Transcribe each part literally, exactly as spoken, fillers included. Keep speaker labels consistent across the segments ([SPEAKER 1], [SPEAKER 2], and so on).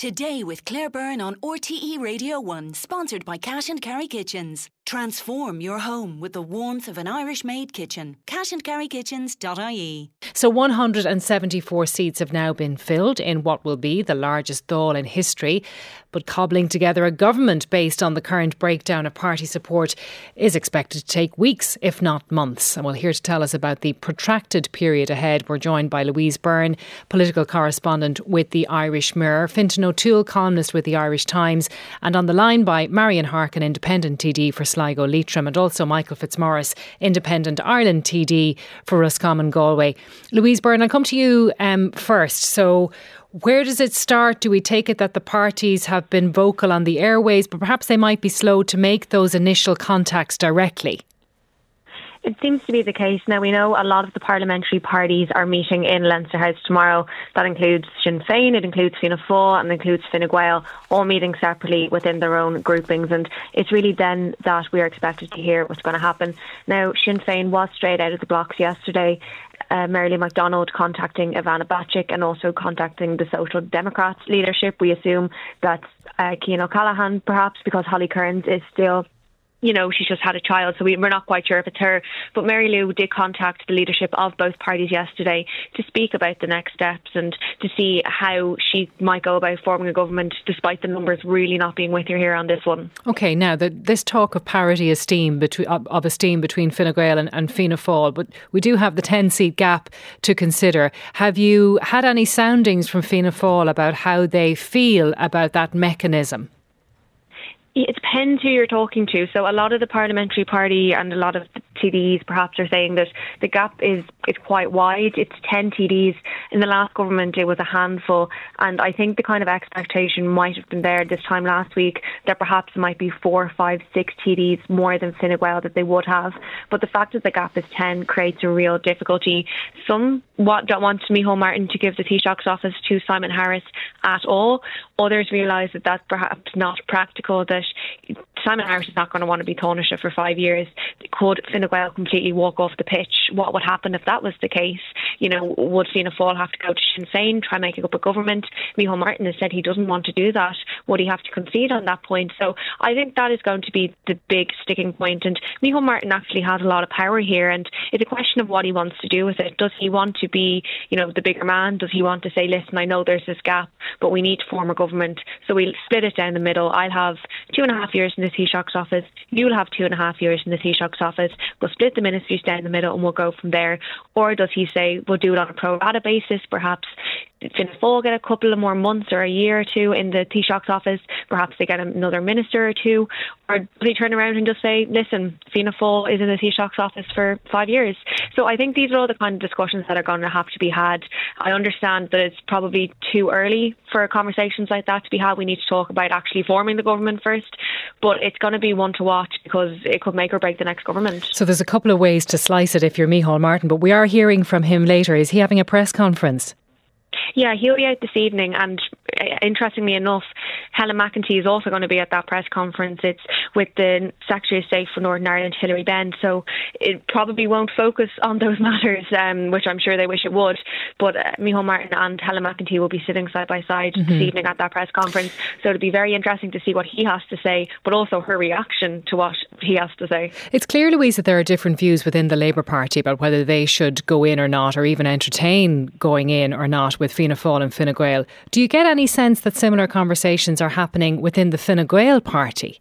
[SPEAKER 1] Today with Claire Byrne on R T E Radio one, sponsored by Cash and Carry Kitchens. Transform your home with the warmth of an Irish-made kitchen. cash and carry kitchens dot I E.
[SPEAKER 2] So one hundred seventy-four seats have now been filled in what will be the largest Dáil in history. But cobbling together a government based on the current breakdown of party support is expected to take weeks, if not months. And well, here to tell us about the protracted period ahead, we're joined by Louise Byrne, political correspondent with the Irish Mirror, Fintan O'Toole, columnist with the Irish Times, and on the line by Marian Harkin, independent T D for Sligo Leitrim, and also Michael Fitzmaurice, independent Ireland T D for Roscommon Galway. Louise Byrne, I'll come to you um, first. So where does it start? Do we take it that the parties have been vocal on the airways, but perhaps they might be slow to make those initial contacts directly?
[SPEAKER 3] It seems to be the case. Now, we know a lot of the parliamentary parties are meeting in Leinster House tomorrow. That includes Sinn Féin, it includes Fianna Fáil, and it includes Fine Gael, all meeting separately within their own groupings. And it's really then that we are expected to hear what's going to happen. Now, Sinn Féin was straight out of the blocks yesterday. Uh, Mary-Lou McDonald contacting Ivana Bacik and also contacting the Social Democrats leadership. We assume that's uh, Cian O'Callaghan, perhaps, because Holly Kearns is still... You know, she's just had a child, so we, we're not quite sure if it's her. But Mary Lou did contact the leadership of both parties yesterday to speak about the next steps and to see how she might go about forming a government, despite the numbers really not being with her here on this one. OK, now, the, this talk of parity esteem between, of, of esteem between Fine Gael and, and Fianna Fáil, but we do have the ten-seat gap to consider. Have you had any soundings from Fianna Fáil about how they feel about that mechanism? It depends who you're talking to. So a lot of the parliamentary party and a lot of the T Ds perhaps are saying that the gap is, is quite wide. It's ten T Ds. In the last government it was a handful, and I think the kind of expectation might have been there this time last week that perhaps it might be four, five, six T Ds more than Fine Gael that they would have. But the fact that the gap is ten creates a real difficulty. Some don't want Micheál Martin to give the Taoiseach's office to Simon Harris at all. Others realise that that's perhaps not practical, that Simon Harris is not going to want to be Taoiseach for five years. Could Fine Gael completely walk off the pitch? What would happen if that was the case? You know, would Fianna Fáil have to go to Sinn Féin, try making up a government? Micheál Martin has said he doesn't want to do that. Would he have to concede on that point? So I think that is going to be the big sticking point. And Micheál Martin actually has a lot of power here, and it's a question of what he wants to do with it. Does he want to be, you know, the bigger man? Does he want to say, listen, I know there's this gap, but we need to form a government, so we'll split it down the middle. I'll have two and a half years in the Taoiseach's office. You'll have two and a half years in the Taoiseach's office. We'll split the ministries down the middle and we'll go from there. Or does he say we'll do it on a pro rata basis? Perhaps Fianna Fáil get a couple of more months or a year or two in the Taoiseach's office. Perhaps they get another minister or two. Or do they turn around and just say, listen, Fianna Fáil is in the Taoiseach's office for five years. So I think these are all the kind of discussions that are going to have to be had. I understand that it's probably too early for conversations like that to be had. We need to talk about actually forming the government first. But it's going to be one to watch because it could make or break the next government. So there's a couple of ways to slice it if you're Micheál Martin, but we are hearing from him later. Is he having a press conference? Yeah, he'll be out this evening, and interestingly enough, Helen McEntee is also going to be at that press conference. It's with the Secretary of State for Northern Ireland, Hilary Benn, so it probably won't focus on those matters, um, which I'm sure they wish it would. But uh, Micheál Martin and Helen McEntee will be sitting side by side mm-hmm. this evening at that press conference, so it'll be very interesting to see what he has to say, but also her reaction to what he has to say. It's clear, Louise, that there are different views within the Labour Party about whether they should go in or not, or even entertain going in or not with Fianna Fáil and Fine Gael. Do you get any sense that similar conversations are happening within the Fine Gael party?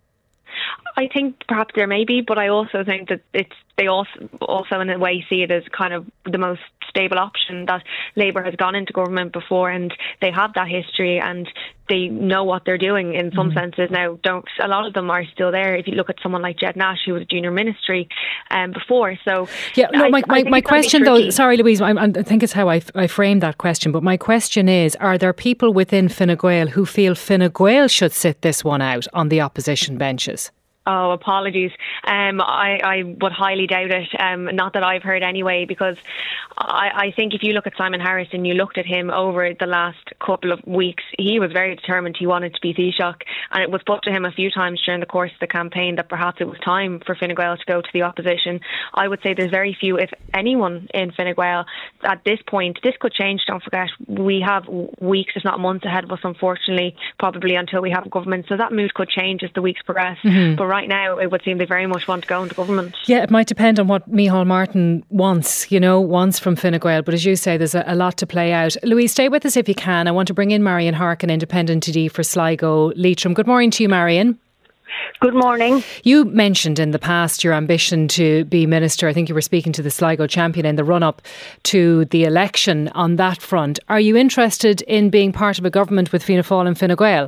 [SPEAKER 3] I think perhaps there may be, but I also think that it's they also also in a way see it as kind of the most stable option, that Labour has gone into government before and they have that history and they know what they're doing in some mm. senses. Now, don't a lot of them are still there. If you look at someone like Jed Nash, who was a junior ministry um, before. So yeah, no, my, I, my, I my question though, sorry Louise, I, I think it's how I, I framed that question, but my question is, are there people within Fine Gael who feel Fine Gael should sit this one out on the opposition benches? Oh, apologies. Um, I, I would highly doubt it. Um, not that I've heard anyway, because I, I think if you look at Simon Harris and you looked at him over the last couple of weeks, he was very determined. He wanted to be Taoiseach, and it was put to him a few times during the course of the campaign that perhaps it was time for Fine Gael to go to the opposition. I would say there's very few, if anyone, in Fine Gael at this point. This could change, don't forget. We have weeks, if not months ahead of us, unfortunately, probably until we have a government. So that mood could change as the weeks progress. Mm-hmm. But right now, it would seem they very much want to go into government.
[SPEAKER 2] Yeah, it might depend on what Micheál Martin wants, you know, wants from Fine Gael. But as you say, there's a, a lot to play out. Louise, stay with us if you can. I want to bring in Marion Harkin, Independent T D for Sligo Leitrim. Good morning to you, Marion.
[SPEAKER 4] Good morning.
[SPEAKER 2] You mentioned in the past your ambition to be minister. I think you were speaking to the Sligo Champion in the run-up to the election on that front. Are you interested in being part of a government with Fianna Fáil and Fine Gael?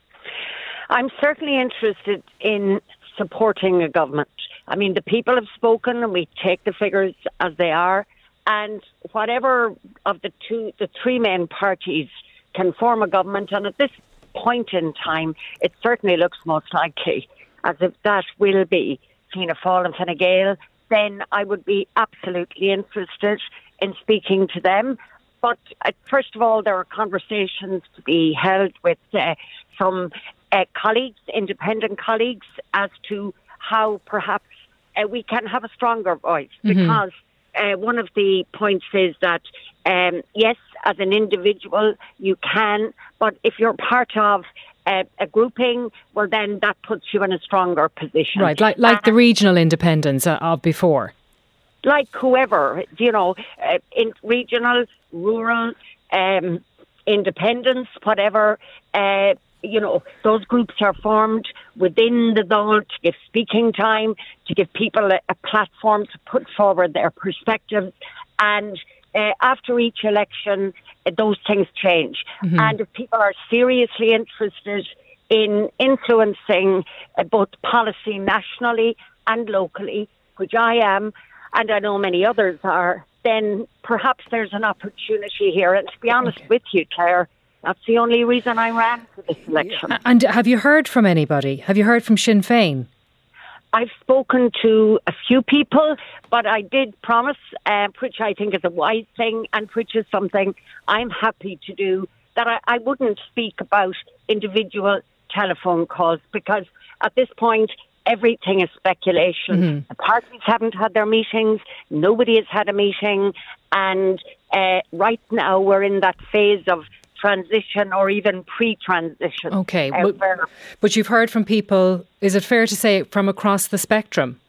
[SPEAKER 4] I'm certainly interested in supporting a government. I mean, the people have spoken and we take the figures as they are. And whatever of the two, the three main parties can form a government, and at this point in time, it certainly looks most likely as if that will be Fianna Fáil and Fine Gael, then I would be absolutely interested in speaking to them. But uh, first of all, there are conversations to be held with uh, some uh, colleagues, independent colleagues, as to how perhaps uh, we can have a stronger voice. Mm-hmm. Because uh, one of the points is that, um, yes, as an individual, you can, but if you're part of uh, a grouping, well, then that puts you in a stronger position.
[SPEAKER 2] Right, like, like uh, the regional independence of before.
[SPEAKER 4] Like whoever, you know, uh, in regional, rural, um, independence, whatever, uh, you know, those groups are formed within the Dáil to give speaking time, to give people a, a platform to put forward their perspectives. And uh, after each election, uh, those things change. Mm-hmm. And if people are seriously interested in influencing uh, both policy nationally and locally, which I am, and I know many others are, then perhaps there's an opportunity here. And to be honest okay. with you, Claire, that's the only reason I ran for this election.
[SPEAKER 2] And have you heard from anybody? Have you heard from Sinn Féin?
[SPEAKER 4] I've spoken to a few people, but I did promise, uh, which I think is a wise thing and which is something I'm happy to do, that I, I wouldn't speak about individual telephone calls, because at this point, everything is speculation. Mm-hmm. The parties haven't had their meetings. Nobody has had a meeting. And uh, right now we're in that phase of transition or even pre-transition.
[SPEAKER 2] Okay, uh, but, but you've heard from people, is it fair to say, from across the spectrum?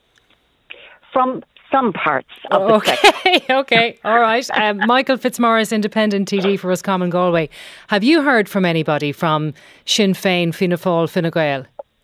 [SPEAKER 4] From some parts of
[SPEAKER 2] oh,
[SPEAKER 4] the
[SPEAKER 2] okay.
[SPEAKER 4] spectrum.
[SPEAKER 2] Okay, all right. Um, Michael Fitzmaurice, Independent T D for Roscommon Galway. Have you heard from anybody from Sinn Féin, Fianna Fáil, Fine Gael?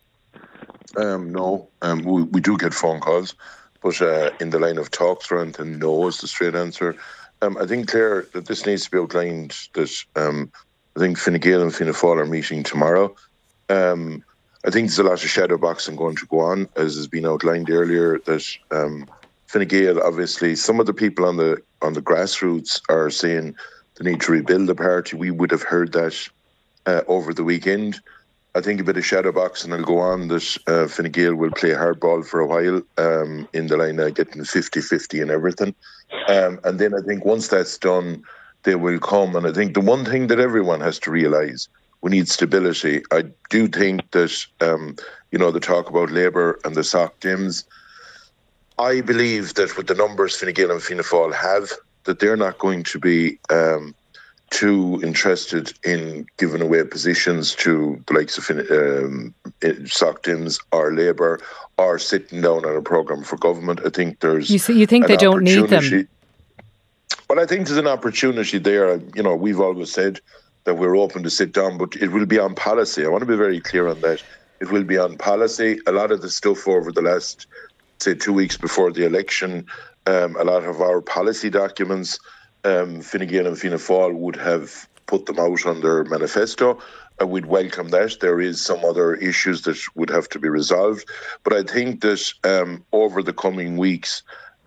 [SPEAKER 5] Um, no, um, we, we do get phone calls, but uh, in the line of talks around, and no is the straight answer. Um, I think, Claire, that this needs to be outlined, that um, I think Fine Gael and Fianna Fáil are meeting tomorrow. Um, I think there's a lot of shadow boxing going to go on, as has been outlined earlier, that um, Fine Gael, obviously, some of the people on the on the grassroots are saying they need to rebuild the party. We would have heard that uh, over the weekend. I think a bit of shadow boxing will go on, that uh, Fine Gael will play hardball for a while um, in the line of getting fifty-fifty and everything. Um, and then I think once that's done, they will come. And I think the one thing that everyone has to realise, we need stability. I do think that, um, you know, the talk about Labour and the sock Dems, I believe that with the numbers Fine Gael and Fianna Fáil have, that they're not going to be um, too interested in giving away positions to the likes of um, Soc Dems or Labour, or sitting down on a programme for government. I think there's
[SPEAKER 2] You, see, you think they don't need them?
[SPEAKER 5] Well, I think there's an opportunity there. You know, we've always said that we're open to sit down, but it will be on policy. I want to be very clear on that. It will be on policy. A lot of the stuff over the last, say, two weeks before the election, um, a lot of our policy documents, Um, Fine Gael and Fianna Fáil would have put them out on their manifesto. Uh, we'd welcome that. There is some other issues that would have to be resolved. But I think that um, over the coming weeks,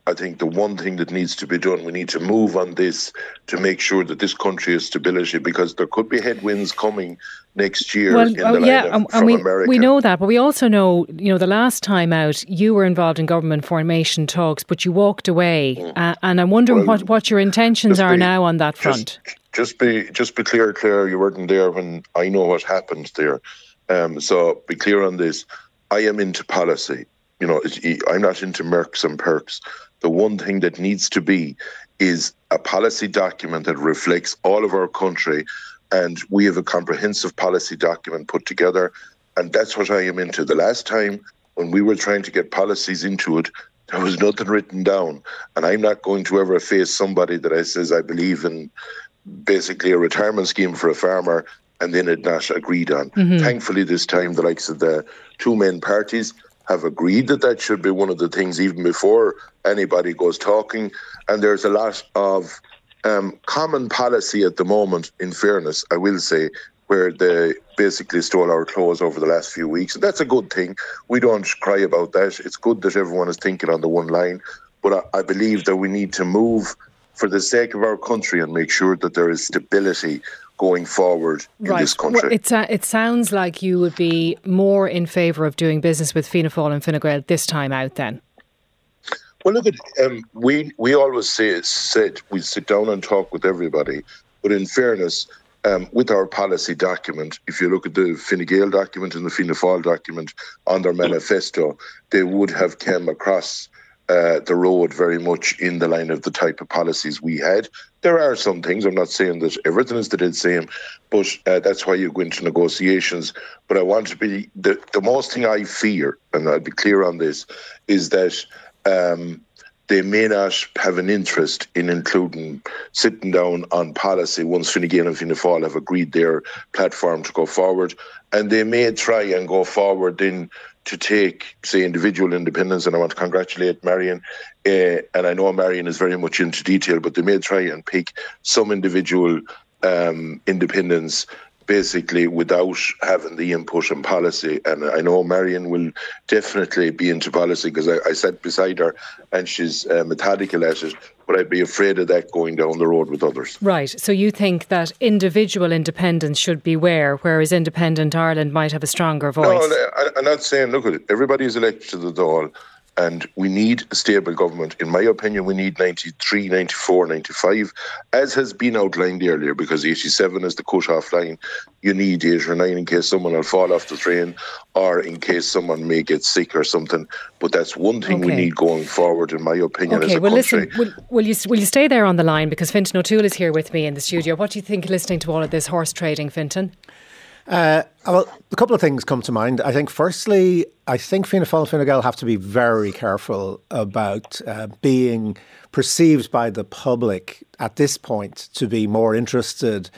[SPEAKER 5] I think the one thing that needs to be done, we need to move on this to make sure that this country has stability, because there could be headwinds coming next year
[SPEAKER 2] well,
[SPEAKER 5] in the
[SPEAKER 2] oh, yeah,
[SPEAKER 5] lineup
[SPEAKER 2] and
[SPEAKER 5] from
[SPEAKER 2] we,
[SPEAKER 5] America.
[SPEAKER 2] we know that, but we also know, you know, the last time out, you were involved in government formation talks, but you walked away. Mm. Uh, and I'm wondering well, what, what your intentions are be, now on that front.
[SPEAKER 5] Just, just be just be clear, Claire, you weren't there when I know what happened there. Um, so be clear on this. I am into policy. You know, I'm not into mercs and perks. The one thing that needs to be is a policy document that reflects all of our country, and we have a comprehensive policy document put together, and that's what I am into. The last time when we were trying to get policies into it, there was nothing written down, and I'm not going to ever face somebody that I says I believe in basically a retirement scheme for a farmer and then it not agreed on. Mm-hmm. Thankfully, this time the likes of the two main parties have agreed that that should be one of the things even before anybody goes talking. And there's a lot of um, common policy at the moment, in fairness, I will say, where they basically stole our clothes over the last few weeks. And that's a good thing. We don't cry about that. It's good that everyone is thinking on the one line. But I, I believe that we need to move for the sake of our country and make sure that there is stability going forward in
[SPEAKER 2] right.
[SPEAKER 5] this country.
[SPEAKER 2] Well, it's, uh, it sounds like you would be more in favour of doing business with Fianna Fáil and Fine Gael this time out then.
[SPEAKER 5] Well, look, at um, we we always say said we sit down and talk with everybody, but in fairness, um, with our policy document, if you look at the Fine Gael document and the Fianna Fáil document on their manifesto, they would have come across uh, the road very much in the line of the type of policies we had. There are some things, I'm not saying that everything is the dead same, but uh, that's why you go into negotiations. But I want to be, the, the most thing I fear, and I'll be clear on this, is that um, they may not have an interest in including sitting down on policy once Fine Gael and Fianna Fáil have agreed their platform to go forward. And they may try and go forward then to take, say, individual independence, and I want to congratulate Marion, uh, and I know Marion is very much into detail, but they may try and pick some individual um, independence basically without having the input and policy. And I know Marion will definitely be into policy because I, I sat beside her and she's uh, methodical at it, but I'd be afraid of that going down the road with others.
[SPEAKER 2] Right. So you think that individual independence should be where, whereas independent Ireland might have a stronger voice?
[SPEAKER 5] No, I, I'm not saying, look at it, everybody is elected to the Dáil, and we need a stable government. In my opinion, we need ninety-three, ninety-four, ninety-five, as has been outlined earlier, because eighty-seven is the cut-off line. You need eight or nine in case someone will fall off the train or in case someone may get sick or something. But that's one thing okay. we need going forward, in my opinion,
[SPEAKER 2] okay,
[SPEAKER 5] as a
[SPEAKER 2] well,
[SPEAKER 5] country.
[SPEAKER 2] Listen, will, will, you, will you stay there on the line? Because Fintan O'Toole is here with me in the studio. What do you think listening to all of this horse trading, Fintan?
[SPEAKER 6] Uh, well, a couple of things come to mind. I think, firstly, I think Fianna Fáil and Fine Gael have to be very careful about uh, being perceived by the public at this point to be more interested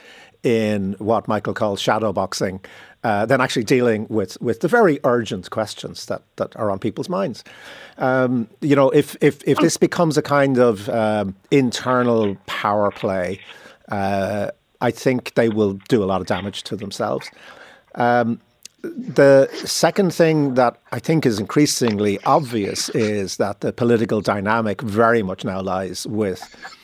[SPEAKER 6] in what Michael calls shadow boxing uh, than actually dealing with, with the very urgent questions that, that are on people's minds. Um, you know, if, if, if this becomes a kind of um, internal power play, uh, I think they will do a lot of damage to themselves. Um, the second thing that I think is increasingly obvious is that the political dynamic very much now lies with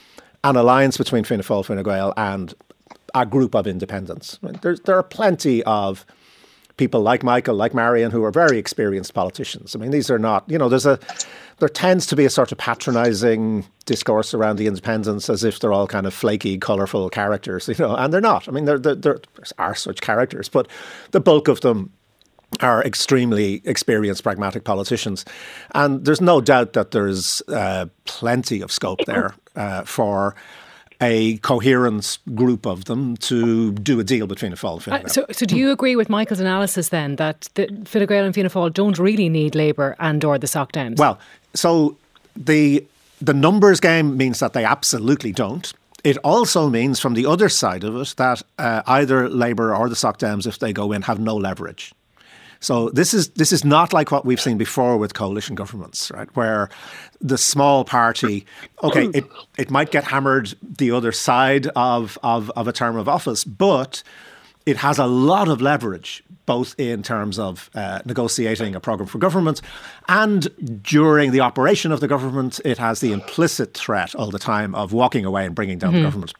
[SPEAKER 6] an alliance between Fianna Fáil, Fine Gael and a group of independents. There's, there are plenty of people like Michael, like Marion, who are very experienced politicians. I mean, these are not, you know, there's a, there tends to be a sort of patronising discourse around the independents as if they're all kind of flaky, colourful characters, you know, and they're not. I mean, there there are such characters, but the bulk of them are extremely experienced, pragmatic politicians. And there's no doubt that there's uh, plenty of scope there uh, for a coherent group of them to do a deal between Fianna Fáil and Fine Gael.
[SPEAKER 2] Uh, so, so do you agree with Michael's analysis then that the Fine Gael and Fianna Fáil don't really need Labour and or the Soc Dems?
[SPEAKER 6] Well, so the the numbers game means that they absolutely don't. It also means, from the other side of it, that uh, either Labour or the Soc Dems, if they go in, have no leverage. So this is this is not like what we've seen before with coalition governments, right? Where the small party, okay, it, it might get hammered the other side of, of, of a term of office, but it has a lot of leverage, both in terms of uh, negotiating a programme for government, and during the operation of the government, it has the implicit threat all the time of walking away and bringing down mm-hmm. the government.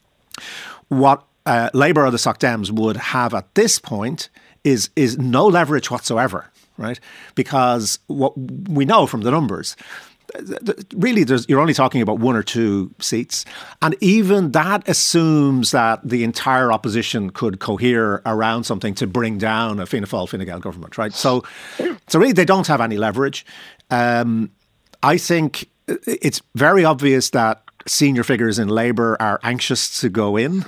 [SPEAKER 6] What uh, Labour or the Soc Dems would have at this point is is no leverage whatsoever, right? Because what we know from the numbers, really, there's, you're only talking about one or two seats. And even that assumes that the entire opposition could cohere around something to bring down a Fianna Fáil, Fine Gael government, right? So, so really, they don't have any leverage. Um, I think it's very obvious that senior figures in Labour are anxious to go in.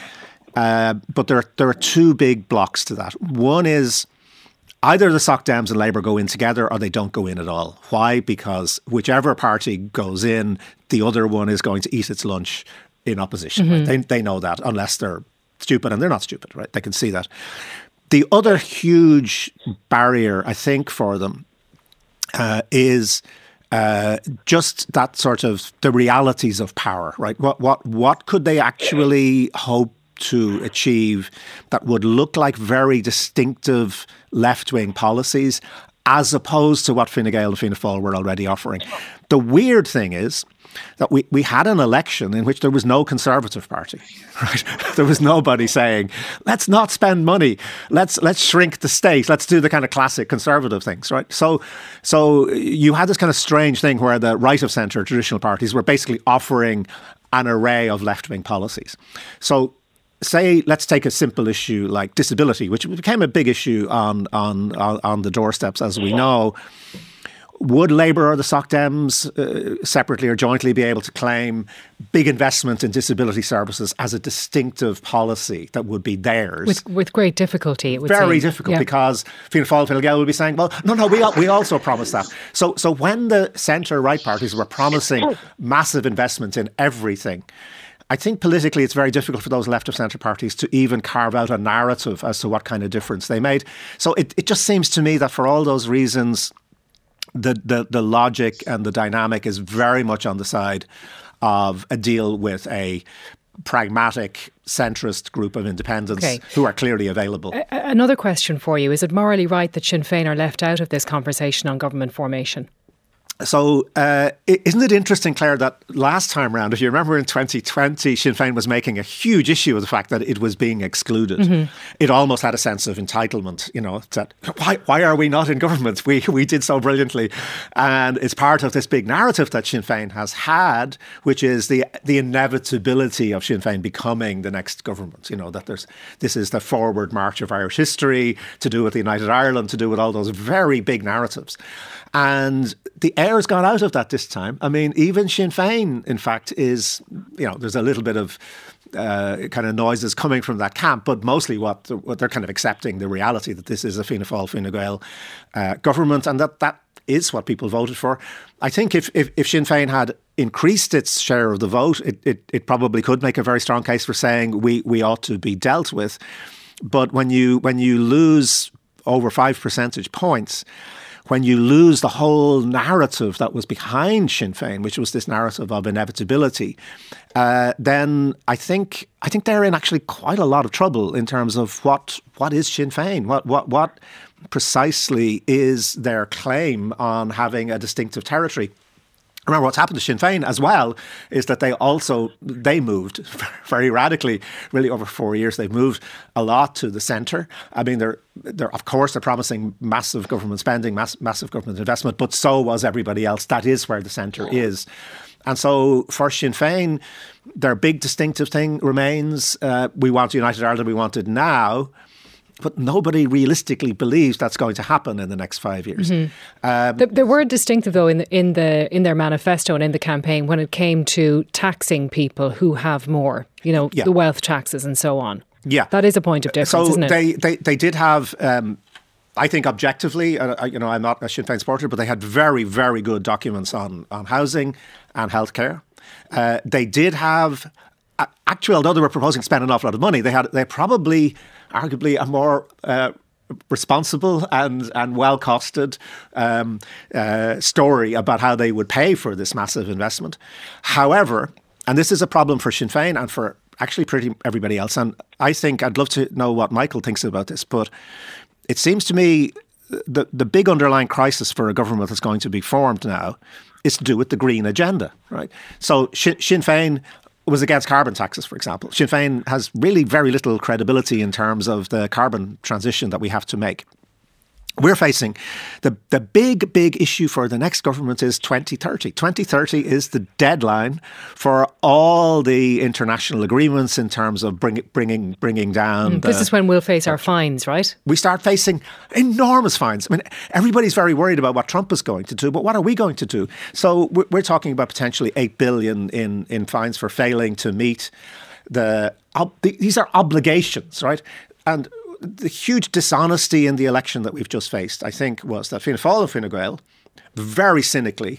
[SPEAKER 6] Uh, but there, there are two big blocks to that. One is either the Soc Dems and Labour go in together or they don't go in at all. Why? Because whichever party goes in, the other one is going to eat its lunch in opposition. Mm-hmm. Right? They, they know that, unless they're stupid, and they're not stupid, right? They can see that. The other huge barrier, I think, for them uh, is uh, just that sort of the realities of power, right? What what what could they actually hope to achieve that would look like very distinctive left-wing policies, as opposed to what Fine Gael and Fianna Fáil were already offering? The weird thing is that we, we had an election in which there was no Conservative Party, right? There was nobody saying, let's not spend money, let's let's shrink the state, let's do the kind of classic Conservative things, right? So, so you had this kind of strange thing where the right of centre traditional parties were basically offering an array of left-wing policies. So, say, let's take a simple issue like disability, which became a big issue on on on the doorsteps, as we know. Would Labour or the Soc Dems uh, separately or jointly be able to claim big investment in disability services as a distinctive policy that would be theirs?
[SPEAKER 2] With, with great difficulty, it would
[SPEAKER 6] Very
[SPEAKER 2] seem.
[SPEAKER 6] difficult,
[SPEAKER 2] yeah. Because
[SPEAKER 6] Fianna Fáil, Fine Gael will be saying, well, no, no, we we also promised that. So, so when the centre-right parties were promising massive investment in everything, I think politically it's very difficult for those left of centre parties to even carve out a narrative as to what kind of difference they made. So it, it just seems to me that for all those reasons, the, the, the logic and the dynamic is very much on the side of a deal with a pragmatic centrist group of independents okay. who are clearly available.
[SPEAKER 2] A- another question for you. Is it morally right that Sinn Féin are left out of this conversation on government formation?
[SPEAKER 6] So uh, isn't it interesting, Claire, that last time round, if you remember in twenty twenty, Sinn Féin was making a huge issue of the fact that it was being excluded. Mm-hmm. It almost had a sense of entitlement, you know, that why why are we not in government? We we did so brilliantly. And it's part of this big narrative that Sinn Féin has had, which is the the inevitability of Sinn Féin becoming the next government. You know, that there's this is the forward march of Irish history, to do with the United Ireland, to do with all those very big narratives. And the air's gone out of that this time. I mean, even Sinn Féin, in fact, is, you know, there's a little bit of uh, kind of noises coming from that camp, but mostly what, what they're kind of accepting the reality that this is a Fianna Fáil, Fine Gael uh, government, and that that is what people voted for. I think if, if, if Sinn Féin had increased its share of the vote, it, it, it probably could make a very strong case for saying we, we ought to be dealt with. But when you when you lose over five percentage points, when you lose the whole narrative that was behind Sinn Féin, which was this narrative of inevitability, uh, then I think I think they're in actually quite a lot of trouble in terms of what what is Sinn Féin, what what what precisely is their claim on having a distinctive territory. Remember, what's happened to Sinn Féin as well is that they also, they moved very radically, really over four years. They've moved a lot to the centre. I mean, they're, they're of course, they're promising massive government spending, mass, massive government investment, but so was everybody else. That is where the centre is. And so for Sinn Féin, their big distinctive thing remains, uh, we want United Ireland, we want it now. But nobody realistically believes that's going to happen in the next five years. Mm-hmm. Um,
[SPEAKER 2] they, they were distinctive, though, in the, in the in their manifesto and in the campaign when it came to taxing people who have more, you know, yeah. the wealth taxes and so on.
[SPEAKER 6] Yeah.
[SPEAKER 2] That is a point of difference,
[SPEAKER 6] so
[SPEAKER 2] isn't it?
[SPEAKER 6] They, they, they did have, um, I think objectively, uh, you know, I'm not a Sinn Féin supporter, but they had very, very good documents on, on housing and healthcare. Uh, they did have, uh, actually, although they were proposing to spend an awful lot of money, they had they probably... arguably a more uh, responsible and, and well-costed um, uh, story about how they would pay for this massive investment. However, and this is a problem for Sinn Féin and for actually pretty everybody else. And I think I'd love to know what Michael thinks about this, but it seems to me the, the big underlying crisis for a government that's going to be formed now is to do with the green agenda, right? So Sinn, Sinn Féin was against carbon taxes, for example. Sinn Féin has really very little credibility in terms of the carbon transition that we have to make. We're facing the, the big, big issue for the next government is twenty thirty. twenty thirty is the deadline for all the international agreements in terms of bring, bringing bringing down.
[SPEAKER 2] Mm, the, this is when we'll face our fines, right?
[SPEAKER 6] We start facing enormous fines. I mean, everybody's very worried about what Trump is going to do, but what are we going to do? So we're, we're talking about potentially eight billion in, in fines for failing to meet the, ob, the these are obligations, right? And the huge dishonesty in the election that we've just faced, I think, was that Fianna Fáil and Fine Gael very cynically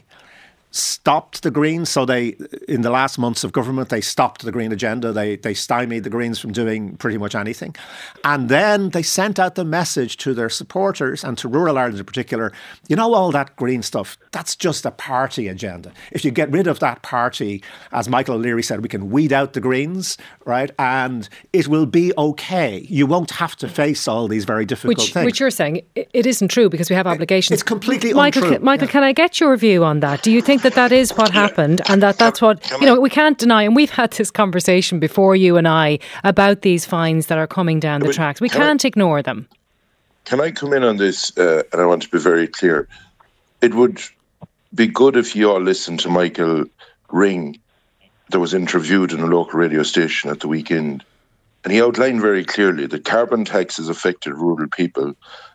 [SPEAKER 6] stopped the Greens. So they, in the last months of government, they stopped the Green agenda. They they stymied the Greens from doing pretty much anything. And then they sent out the message to their supporters and to rural Ireland in particular, you know, all that Green stuff, that's just a party agenda. If you get rid of that party, as Michael O'Leary said, we can weed out the Greens, right? And it will be okay. You won't have to face all these very difficult
[SPEAKER 2] which,
[SPEAKER 6] things.
[SPEAKER 2] Which you're saying, it isn't true because we have obligations.
[SPEAKER 6] It's completely
[SPEAKER 2] Michael,
[SPEAKER 6] untrue.
[SPEAKER 2] Can, Michael,
[SPEAKER 6] yeah.
[SPEAKER 2] can I get your view on that? Do you think that that is what happened and that that's what, you know, we can't deny, and we've had this conversation before, you and I, about these fines that are coming down the tracks. We can't ignore them.
[SPEAKER 5] Can I come in on this? Uh, and I want to be very clear. It would be good if you all listened to Michael Ring that was interviewed in a local radio station at the weekend. And he outlined very clearly that carbon taxes affected rural people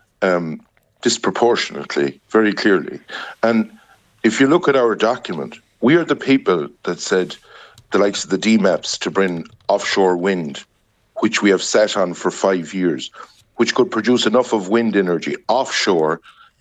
[SPEAKER 5] um, disproportionately, very clearly. And if you look at our document, we are the people that said the likes of the D MAPs to bring offshore wind, which we have sat on for five years, which could produce enough of wind energy offshore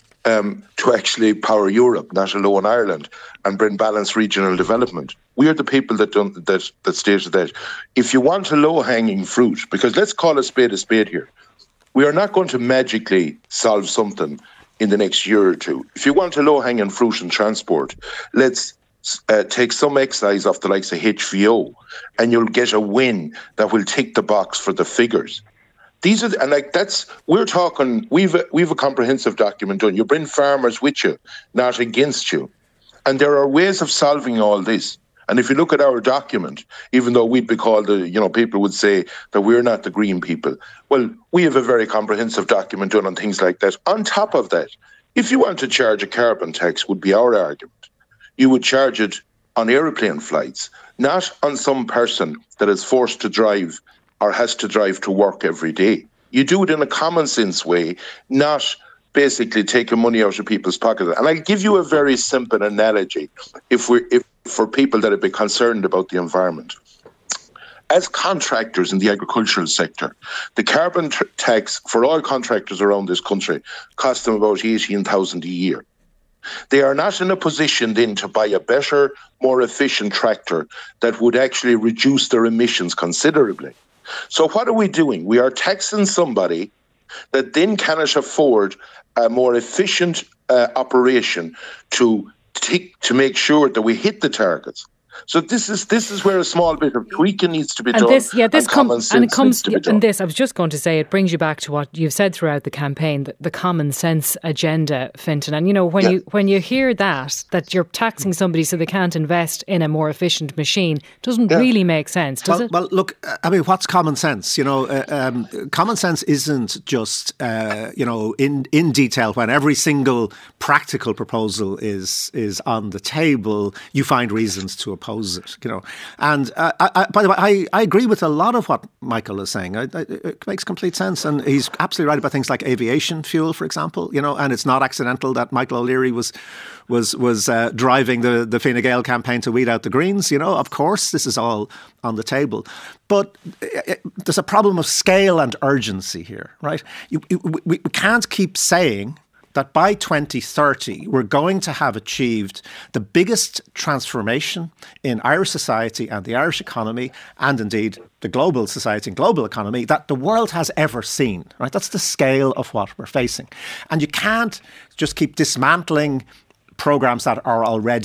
[SPEAKER 5] um, to actually power Europe, not alone Ireland, and bring balanced regional development. We are the people that done, that that stated that. If you want a low-hanging fruit, because let's call a spade a spade here, we are not going to magically solve something in the next year or two. If you want a low-hanging fruit in transport, let's uh, take some excise off the likes of H V O, and you'll get a win that will tick the box for the figures. These are, and like that's, we're talking, we've a, we've a comprehensive document done. You bring farmers with you, not against you. And there are ways of solving all this. And if you look at our document, even though we'd be called, the, you know, people would say that we're not the green people. Well, we have a very comprehensive document done on things like that. On top of that, if you want to charge a carbon tax, would be our argument, you would charge it on aeroplane flights, not on some person that is forced to drive or has to drive to work every day. You do it in a common sense way, not basically taking money out of people's pockets. And I'll give you a very simple analogy if we if for people that have been concerned about the environment. As contractors in the agricultural sector, the carbon t- tax for all contractors around this country costs them about eighteen thousand dollars a year. They are not in a position then to buy a better, more efficient tractor that would actually reduce their emissions considerably. So what are we doing? We are taxing somebody that then cannot afford a more efficient uh, operation to t- to make sure that we hit the targets. So this is this is where a small bit of tweaking needs to be
[SPEAKER 2] and
[SPEAKER 5] done.
[SPEAKER 2] This, yeah, this
[SPEAKER 5] and comes
[SPEAKER 2] and it comes
[SPEAKER 5] to be done.
[SPEAKER 2] and this. I was just going to say, it brings you back to what you've said throughout the campaign, the, the common sense agenda, Fintan. And you know, when yeah. you when you hear that that you're taxing somebody so they can't invest in a more efficient machine, doesn't yeah. really make sense, does
[SPEAKER 6] well,
[SPEAKER 2] it?
[SPEAKER 6] Well, look, I mean, what's common sense? You know, uh, um, common sense isn't just uh, you know in in detail when every single practical proposal is is on the table. You find reasons to oppose it. You know. And uh, I, I, by the way, I, I agree with a lot of what Michael is saying. I, I, it makes complete sense. And he's absolutely right about things like aviation fuel, for example, you know, and it's not accidental that Michael O'Leary was was was uh, driving the, the Fine Gael campaign to weed out the Greens. You know, of course, this is all on the table. But it, there's a problem of scale and urgency here, right? You, you, we, we can't keep saying that by twenty thirty, we're going to have achieved the biggest transformation in Irish society and the Irish economy, and indeed the global society and global economy, that the world has ever seen, right? That's the scale of what we're facing. And you can't just keep dismantling programs that are already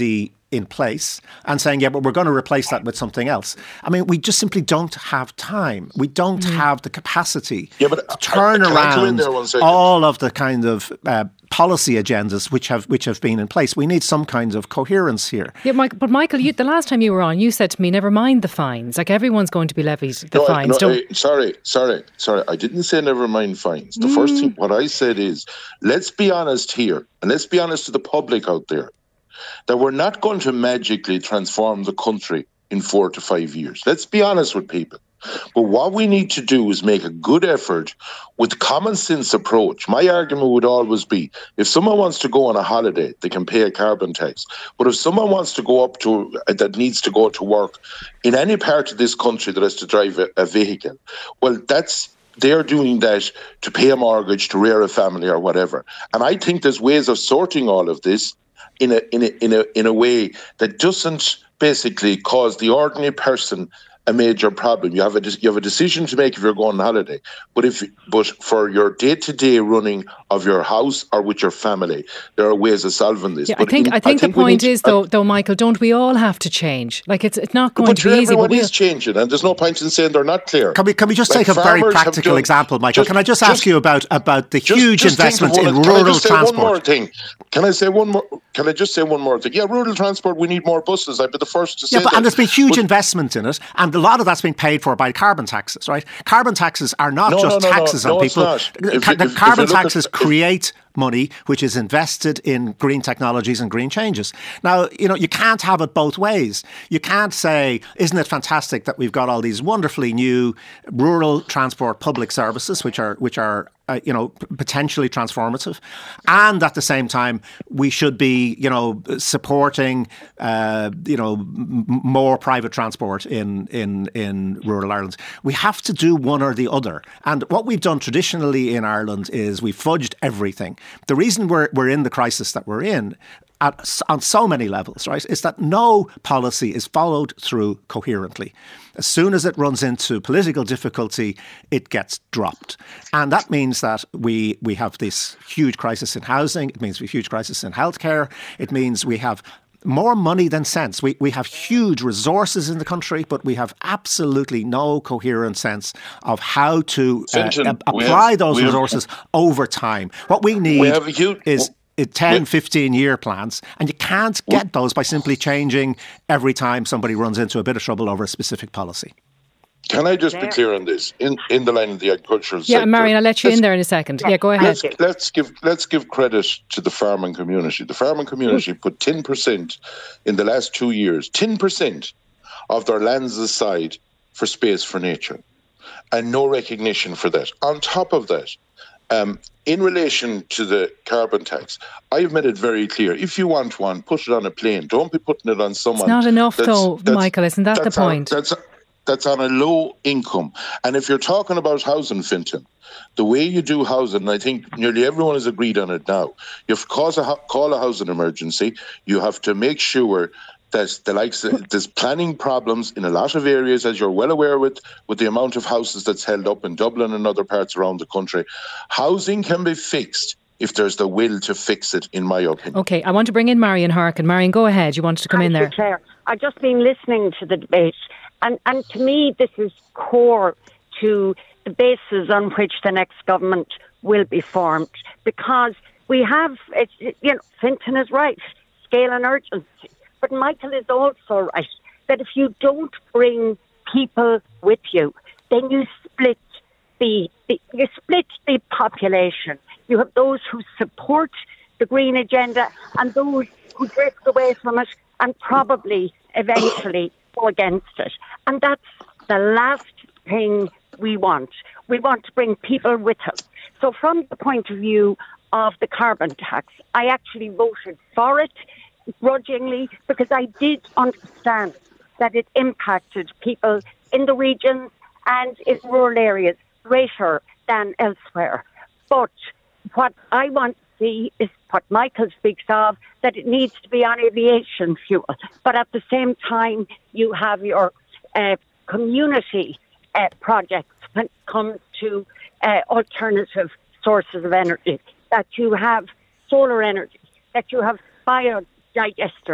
[SPEAKER 6] in place and saying, yeah, but we're going to replace that with something else. I mean, we just simply don't have time. We don't mm. have the capacity
[SPEAKER 5] yeah, but
[SPEAKER 6] to turn
[SPEAKER 5] I,
[SPEAKER 6] around all of the kind of uh, policy agendas which have which have been in place. We need some kind of coherence here.
[SPEAKER 2] Yeah, Mike, but Michael, you, the last time you were on, you said to me, never mind the fines. Like, everyone's going to be levied the
[SPEAKER 5] no,
[SPEAKER 2] fines.
[SPEAKER 5] No, I, sorry, sorry, sorry. I didn't say never mind fines. The mm. first thing, what I said is, let's be honest here, and let's be honest to the public out there, that we're not going to magically transform the country in four to five years. Let's be honest with people. But what we need to do is make a good effort with common sense approach. My argument would always be, if someone wants to go on a holiday, they can pay a carbon tax. But if someone wants to go up to, that needs to go to work in any part of this country that has to drive a, a vehicle, well, that's, they're doing that to pay a mortgage, to rear a family or whatever. And I think there's ways of sorting all of this in a in a in a in a way that doesn't basically cause the ordinary person a major problem. You have a you have a decision to make if you're going on holiday, but if but for your day-to-day running of your house or with your family, there are ways of solving this.
[SPEAKER 2] Yeah,
[SPEAKER 5] but
[SPEAKER 2] I think
[SPEAKER 5] in,
[SPEAKER 2] I think
[SPEAKER 5] I
[SPEAKER 2] the point
[SPEAKER 5] need,
[SPEAKER 2] is though, I, though, Michael, don't we all have to change? Like, it's it's not going
[SPEAKER 5] but
[SPEAKER 2] to be easy.
[SPEAKER 5] But
[SPEAKER 2] everyone
[SPEAKER 5] is changing, and there's no point in saying they're not clear.
[SPEAKER 6] Can we can we just like take a very practical done, example, Michael?
[SPEAKER 5] Just,
[SPEAKER 6] can I just ask just, you about about the
[SPEAKER 5] just,
[SPEAKER 6] huge
[SPEAKER 5] just
[SPEAKER 6] investment in
[SPEAKER 5] one,
[SPEAKER 6] rural
[SPEAKER 5] can I just
[SPEAKER 6] transport?
[SPEAKER 5] Say one more thing. Can I say one more? Can I just say one more thing? Yeah, rural transport. We need more buses. I'd be the first to say
[SPEAKER 6] yeah, but,
[SPEAKER 5] that.
[SPEAKER 6] And there's been huge
[SPEAKER 5] but,
[SPEAKER 6] investment in it, and a lot of that's been paid for by carbon taxes, right? Carbon taxes are not
[SPEAKER 5] no,
[SPEAKER 6] just
[SPEAKER 5] no, no,
[SPEAKER 6] taxes
[SPEAKER 5] no,
[SPEAKER 6] on
[SPEAKER 5] no,
[SPEAKER 6] people.
[SPEAKER 5] It's not.
[SPEAKER 6] The,
[SPEAKER 5] if,
[SPEAKER 6] the
[SPEAKER 5] if,
[SPEAKER 6] carbon
[SPEAKER 5] if
[SPEAKER 6] taxes
[SPEAKER 5] at,
[SPEAKER 6] create money which is invested in green technologies and green changes. Now, you know, you can't have it both ways. You can't say, isn't it fantastic that we've got all these wonderfully new rural transport public services which are which are Uh, you know, potentially transformative, and at the same time, we should be, you know, supporting, uh, you know, m- more private transport in in in rural Ireland. We have to do one or the other. And what we've done traditionally in Ireland is we've fudged everything. The reason we're we're in the crisis that we're in, At, on so many levels, right, is that no policy is followed through coherently. As soon as it runs into political difficulty, it gets dropped. And that means that we we have this huge crisis in housing. It means we have a huge crisis in healthcare. It means we have more money than sense. We we have huge resources in the country, but we have absolutely no coherent sense of how to uh, apply have, those resources have, over time. What we need we have a huge, is... ten, fifteen year plans, and you can't get those by simply changing every time somebody runs into a bit of trouble over a specific policy.
[SPEAKER 5] Can I just be clear on this? In in the line of the agricultural
[SPEAKER 2] yeah, sector. Yeah, Marion, I'll let you in there in a second. Yeah, go ahead.
[SPEAKER 5] Let's, let's give let's give credit to the farming community. The farming community put ten percent in the last two years, ten percent of their lands aside for space for nature, and no recognition for that. On top of that, Um, in relation to the carbon tax, I've made it very clear, if you want one, put it on a plane. Don't be putting it on someone.
[SPEAKER 2] It's not enough though, Michael, isn't that the point?
[SPEAKER 5] On, that's, that's on a low income. And if you're talking about housing, Fintan, the way you do housing, and I think nearly everyone has agreed on it now, you have to cause a, call a housing emergency. You have to make sure that the likes there's planning problems in a lot of areas, as you're well aware with, with the amount of houses that's held up in Dublin and other parts around the country. Housing can be fixed if there's the will to fix it, in my opinion.
[SPEAKER 2] Okay, I want to bring in Marion Harkin. Marion, go ahead. You wanted to come
[SPEAKER 4] Thank
[SPEAKER 2] in there.
[SPEAKER 4] You, Claire. I've just been listening to the debate, and, and to me this is core to the basis on which the next government will be formed, because we have, it's, you know, Fintan is right, scale and urgency. But Michael is also right, that if you don't bring people with you, then you split the, the you split the population. You have those who support the green agenda and those who drift away from it and probably eventually go against it. And that's the last thing we want. We want to bring people with us. So from the point of view of the carbon tax, I actually voted for it grudgingly, because I did understand that it impacted people in the regions and in rural areas greater than elsewhere. But what I want to see is what Michael speaks of, that it needs to be on aviation fuel. But at the same time, you have your uh, community uh, projects when it comes to uh, alternative sources of energy, that you have solar energy, that you have bio digesters,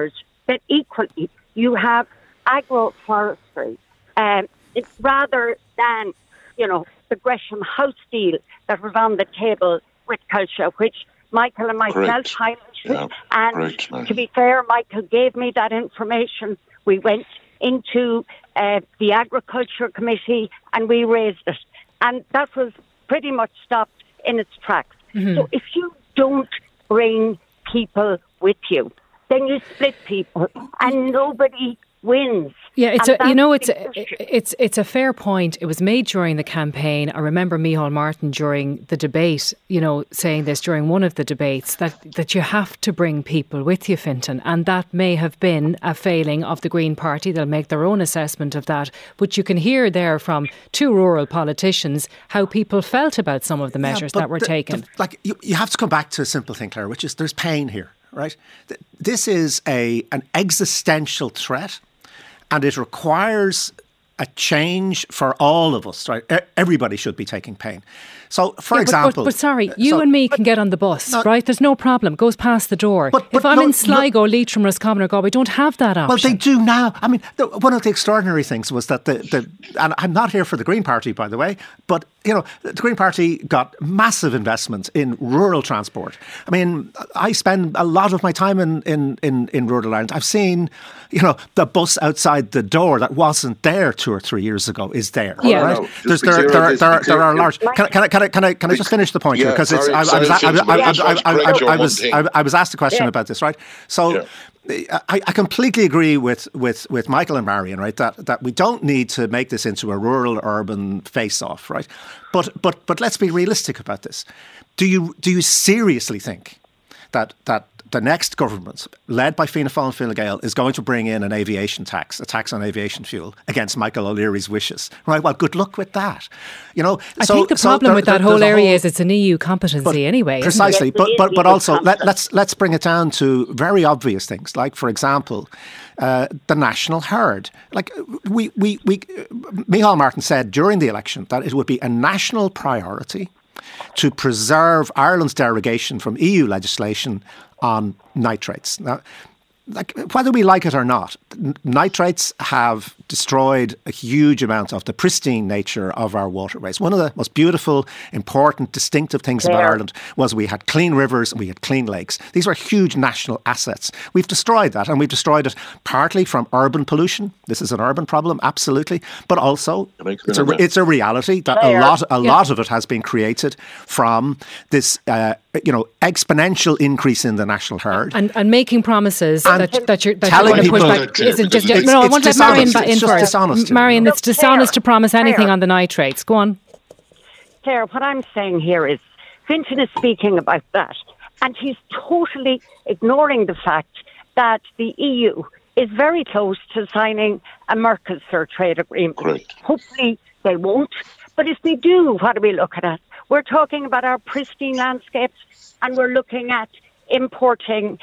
[SPEAKER 4] that equally you have agroforestry, um, it's rather than, you know, the Gresham House deal that was on the table with Culture, which Michael and myself
[SPEAKER 5] Correct.
[SPEAKER 4] highlighted.
[SPEAKER 5] Yeah,
[SPEAKER 4] and
[SPEAKER 5] correct,
[SPEAKER 4] to be fair, Michael gave me that information. We went into uh, the Agriculture Committee and we raised it. And that was pretty much stopped in its tracks. Mm-hmm. So if you don't bring people with you, then you split people and nobody wins.
[SPEAKER 2] Yeah, it's a, you know, it's a, it's it's a fair point. It was made during the campaign. I remember Micheál Martin during the debate, you know, saying this during one of the debates, that, that you have to bring people with you, Fintan, and that may have been a failing of the Green Party. They'll make their own assessment of that. But you can hear there from two rural politicians how people felt about some of the measures yeah, that were
[SPEAKER 6] the,
[SPEAKER 2] taken.
[SPEAKER 6] The, like you, you have to come back to a simple thing, Claire, which is there's pain here, right? This is a an existential threat. And it requires a change for all of us, right? Everybody should be taking pain. So, for
[SPEAKER 2] yeah,
[SPEAKER 6] example...
[SPEAKER 2] But, but, but sorry, you
[SPEAKER 6] so,
[SPEAKER 2] and me
[SPEAKER 6] but,
[SPEAKER 2] can get on the bus,
[SPEAKER 6] no,
[SPEAKER 2] right? There's no problem. Goes past the door. But, but if I'm no, in Sligo, no, Leitrim, Roscommon or Galway, don't have that option.
[SPEAKER 6] Well, they do now. I mean, the, one of the extraordinary things was that the, the... And I'm not here for the Green Party, by the way, but, you know, the Green Party got massive investment in rural transport. I mean, I spend a lot of my time in, in, in, in rural Ireland. I've seen, you know, the bus outside the door that wasn't there two or three years ago is there.
[SPEAKER 2] Yeah.
[SPEAKER 6] Right?
[SPEAKER 5] No,
[SPEAKER 6] There's, there, there, there, there are large... Can, can, I, can, I, can, I, can I just finish the point
[SPEAKER 5] yeah,
[SPEAKER 6] here? Because
[SPEAKER 5] sorry,
[SPEAKER 6] it's I, I, was, I, I, I, I, was, I, I was asked a question
[SPEAKER 4] yeah.
[SPEAKER 6] about this, right? So yeah. I, I completely agree with, with, with Michael and Marion, right? That that we don't need to make this into a rural-urban face-off, right? But but but let's be realistic about this. Do you do you seriously think that that the next government, led by Fianna Fáil and Fine Gael, is going to bring in an aviation tax, a tax on aviation fuel, against Michael O'Leary's wishes? Right. Well, good luck with that. You know,
[SPEAKER 2] I
[SPEAKER 6] so,
[SPEAKER 2] think the
[SPEAKER 6] so
[SPEAKER 2] problem
[SPEAKER 6] there,
[SPEAKER 2] with that
[SPEAKER 6] there,
[SPEAKER 2] whole area
[SPEAKER 6] whole,
[SPEAKER 2] is it's an E U competency
[SPEAKER 6] but,
[SPEAKER 2] anyway.
[SPEAKER 6] Precisely,
[SPEAKER 4] it?
[SPEAKER 6] but
[SPEAKER 4] Yes,
[SPEAKER 6] but but also let,
[SPEAKER 4] competence.
[SPEAKER 6] let's let's bring it down to very obvious things, like for example, uh, the national herd. Like we we we, Micheál Martin said during the election that it would be a national priority to preserve Ireland's derogation from E U legislation on nitrates. Now, like, whether we like it or not, nitrates have destroyed a huge amount of the pristine nature of our waterways. One of the most beautiful, important, distinctive things yeah. about Ireland was we had clean rivers and we had clean lakes. These were huge national assets. We've destroyed that, and we've destroyed it partly from urban pollution. This is an urban problem, absolutely, but also it's a, it's a reality that a lot, a yeah. lot of it has been created from this, uh, you know, exponential increase in the national herd
[SPEAKER 2] and and making promises.
[SPEAKER 6] And
[SPEAKER 2] that, that you're, that
[SPEAKER 6] telling
[SPEAKER 2] you're going to push back. Isn't just,
[SPEAKER 6] it's,
[SPEAKER 2] no, I
[SPEAKER 6] it's
[SPEAKER 2] want to let Marion back in first.
[SPEAKER 6] Dishonest,
[SPEAKER 2] Marion, it's dishonest
[SPEAKER 4] Claire,
[SPEAKER 2] to promise anything
[SPEAKER 4] Claire.
[SPEAKER 2] on the nitrates. Go on.
[SPEAKER 4] Claire, what I'm saying here is, Fintan is speaking about that, and he's totally ignoring the fact that the E U is very close to signing a Mercosur trade agreement.
[SPEAKER 5] Correct.
[SPEAKER 4] Hopefully they won't, but if they do, what are we looking at? We're talking about our pristine landscapes, and we're looking at importing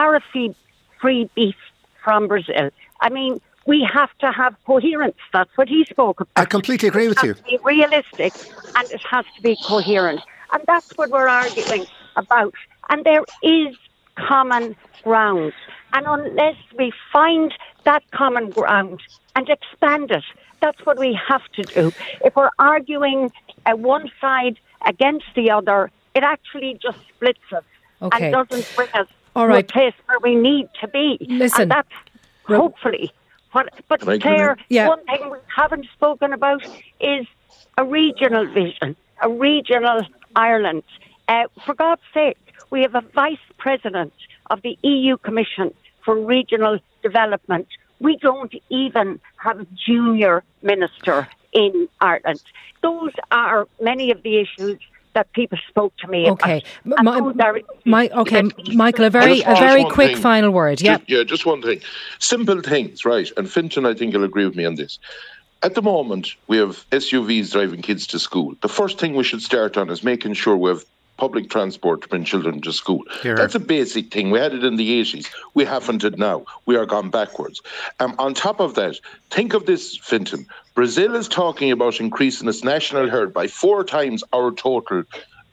[SPEAKER 4] tariff-free beef from Brazil. I mean, we have to have coherence. That's what he spoke about.
[SPEAKER 6] I completely agree with you.
[SPEAKER 4] It has to be realistic, and it has to be coherent. And that's what we're arguing about. And there is common ground. And unless we find that common ground and expand it, that's what we have to do. If we're arguing uh, one side against the other, it actually just splits us
[SPEAKER 2] okay.
[SPEAKER 4] and doesn't bring us
[SPEAKER 2] All right.
[SPEAKER 4] to a place where we need to be.
[SPEAKER 2] Listen.
[SPEAKER 4] And that's hopefully what. But Claire,
[SPEAKER 2] yeah.
[SPEAKER 4] one thing we haven't spoken about is a regional vision, a regional Ireland. Uh, for God's sake, we have a vice president of the E U Commission for Regional Development. We don't even have a junior minister in Ireland. Those are many of the issues that people spoke to me
[SPEAKER 2] okay.
[SPEAKER 4] about.
[SPEAKER 2] My,
[SPEAKER 4] are,
[SPEAKER 2] my, okay, Michael, a very a very quick
[SPEAKER 5] thing.
[SPEAKER 2] final word. Yeah,
[SPEAKER 5] just, yeah, just one thing. Simple things, right? And Fintan, I think, will agree with me on this. At the moment, we have S U Vs driving kids to school. The first thing we should start on is making sure we have public transport to bring children to school. Here. That's a basic thing. We had it in the eighties. We haven't it now. We are gone backwards. Um, on top of that, think of this, Fintan. Brazil is talking about increasing its national herd by four times our total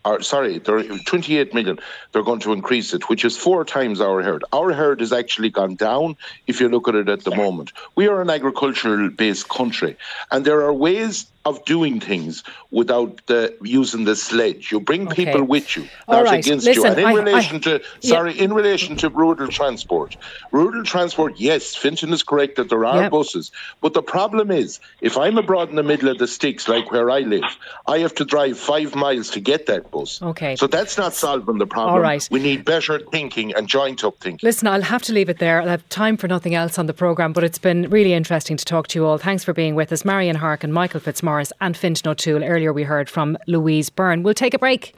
[SPEAKER 5] or sorry, they're twenty-eight million. They're going to increase it, which is four times our herd. Our herd has actually gone down if you look at it at the moment. We are an agricultural-based country, and there are ways of doing things without uh, using the sledge. You bring
[SPEAKER 2] okay.
[SPEAKER 5] people with you,
[SPEAKER 2] All
[SPEAKER 5] not
[SPEAKER 2] right.
[SPEAKER 5] against
[SPEAKER 2] Listen,
[SPEAKER 5] you. And in
[SPEAKER 2] I,
[SPEAKER 5] relation
[SPEAKER 2] I,
[SPEAKER 5] to, sorry,
[SPEAKER 2] yeah.
[SPEAKER 5] in relation to rural transport, rural transport, yes, Fintan is correct that there are
[SPEAKER 2] yep.
[SPEAKER 5] buses, but the problem is, if I'm abroad in the middle of the sticks, like where I live, I have to drive five miles to get that bus.
[SPEAKER 2] Okay.
[SPEAKER 5] So that's not solving the problem.
[SPEAKER 2] All right.
[SPEAKER 5] We need better thinking and joint-up thinking.
[SPEAKER 2] Listen, I'll have to leave it there. I'll have time for nothing else on the programme, but it's been really interesting to talk to you all. Thanks for being with us. Marion Harkin, Michael Fitzmaurice and Fintan O'Toole. Earlier we heard from Louise Byrne. We'll take a break.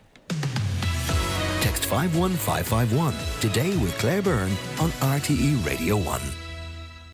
[SPEAKER 7] Text five one five five one today with Claire Byrne on R T E Radio one.